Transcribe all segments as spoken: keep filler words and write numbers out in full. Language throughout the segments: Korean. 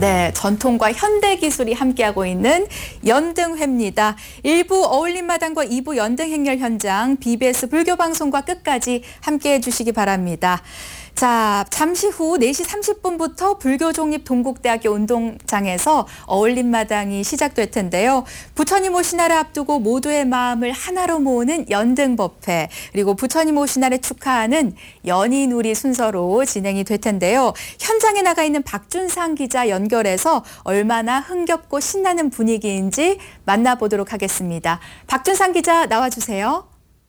네, 전통과 현대 기술이 함께하고 있는 연등회입니다. 일 부 어울림마당과 이 부 연등 행렬 현장 비비에스 불교방송과 끝까지 함께해 주시기 바랍니다. 자, 잠시 후 네 시 삼십 분부터 불교종립동국대학교 운동장에서 어울림마당이 시작될 텐데요. 부처님 오신 날을 앞두고 모두의 마음을 하나로 모으는 연등법회, 그리고 부처님 오신 날에 축하하는 연희누리 순서로 진행이 될 텐데요. 현장에 나가 있는 박준상 기자 연결해서 얼마나 흥겹고 신나는 분위기인지 만나보도록 하겠습니다. 박준상 기자 나와주세요.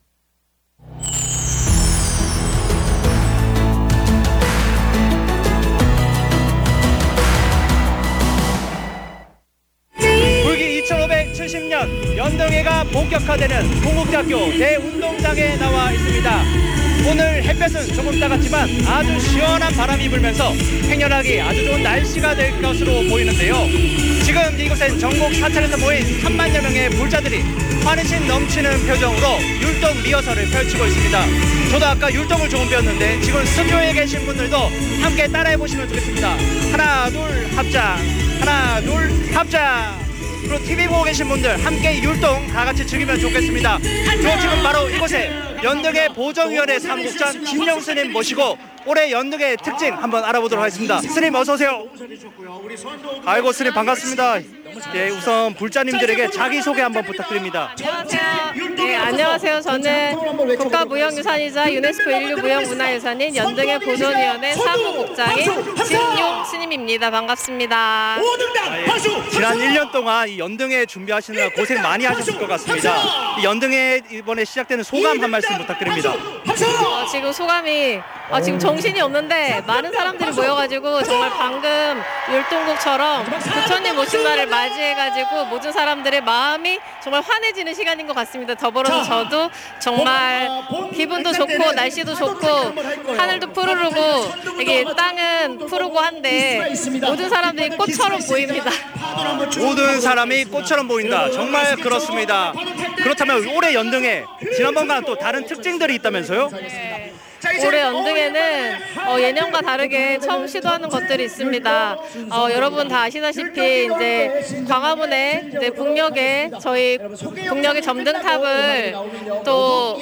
이천오백칠십 년 연등회가 본격화되는 동국대학교 대운동장에 나와 있습니다. 오늘 햇볕은 조금 따갑지만 아주 시원한 바람이 불면서 행렬하기 아주 좋은 날씨가 될 것으로 보이는데요. 지금 이곳엔 전국 사찰에서 모인 삼만여 명의 불자들이 환희심 넘치는 표정으로 율동 리허설을 펼치고 있습니다. 저도 아까 율동을 조금 배웠는데 지금 스튜디오에 계신 분들도 함께 따라해 보시면 좋겠습니다. 하나 둘 합장, 하나 둘 합장. 그리고 티비 보고 계신 분들 함께 율동 다 같이 즐기면 좋겠습니다. 저 지금 바로 이곳에 연등회 보정위원회 사무국장 김영 스님 모시고 올해 연등회 특징 한번 알아보도록 하겠습니다. 스님 어서 오세요. 아이고 스님 반갑습니다. 예, 우선 불자님들에게 자기소개 한번 부탁드립니다. 안녕하세요. 네, 안녕하세요. 저는 국가무형유산이자 유네스코 인류무형문화유산인 연등회 보존위원회 사무국장인 진용 스님입니다. 반갑습니다. 아, 예. 지난 일 년 동안 이 연등회 준비하시느라 고생 많이 하셨을 것 같습니다. 이 연등회 이번에 시작되는 소감 한 말씀 부탁드립니다. 어, 지금 소감이 어, 지금 정신이 없는데 많은 사람들이 모여가지고 정말 방금 율동곡처럼 부처님 오신 날을 맞이해가지고 모든 사람들의 마음이 정말 환해지는 시간인 것 같습니다. 더불어서 저도 정말 기분도 좋고 날씨도 좋고 하늘도 푸르르고 이게 땅은 푸르고 한데 모든 사람들이 꽃처럼 보입니다. 모든 사람이 꽃처럼 보인다. 정말 그렇습니다. 그렇다면 올해 연등회 지난번과는 또 다른 특징들이 있다면서요? 네. 올해 연등회는 어, 예년과 다르게 처음 시도하는 것들이 있습니다. 어, 여러분 다 아시다시피 이제 광화문에 이제 북녘에 저희 북녘의 점등탑을 또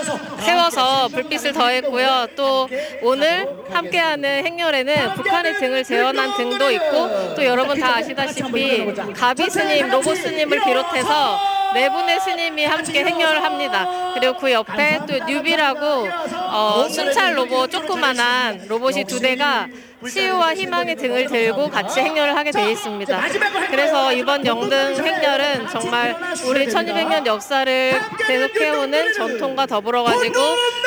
세워서 불빛을 더했고요. 또 오늘 함께하는 행렬에는 북한의 등을 재현한 등도 있고 또 여러분 다 아시다시피 가비 스님, 로보 스님을 비롯해서 네 분의 스님이 함께 행렬을 합니다. 그리고 그 옆에 또 뉴비라고 어, 순찰 로봇, 조그만한 로봇이 두 대가 치유와 희망의 등을 들고 같이 행렬을 하게 되어 있습니다. 그래서 이번 연등 행렬은 정말 우리 천이백 년 역사를 계속해오는 전통과 더불어가지고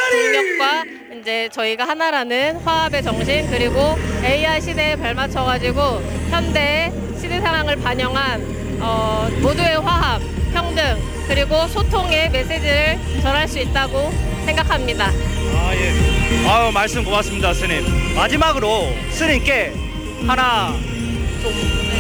국력과 이제 저희가 하나라는 화합의 정신, 그리고 에이아이 시대에 발맞춰가지고 현대 시대 상황을 반영한 어, 모두의 화합, 평등, 그리고 소통의 메시지를 전할 수 있다고 생각합니다. 아, 예. 아유, 말씀 고맙습니다, 스님. 마지막으로 스님께 하나 좀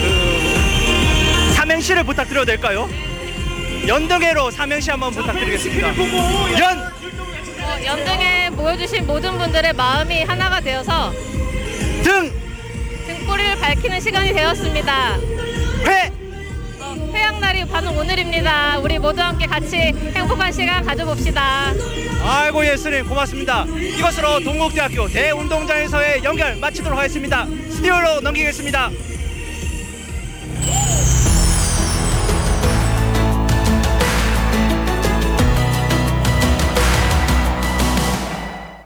그, 삼행시를 부탁드려도 될까요? 연등회로 삼행시 한번 부탁드리겠습니다. 연! 어, 연등에 모여주신 모든 분들의 마음이 하나가 되어서 등! 등꼬리를 밝히는 시간이 되었습니다. 회! 회양날이 바로 오늘입니다. 우리 모두 함께 같이 행복한 시간 가져봅시다. 아이고 예 스님 고맙습니다. 이것으로 동국대학교 대운동장에서의 연결 마치도록 하겠습니다. 스튜디오로 넘기겠습니다.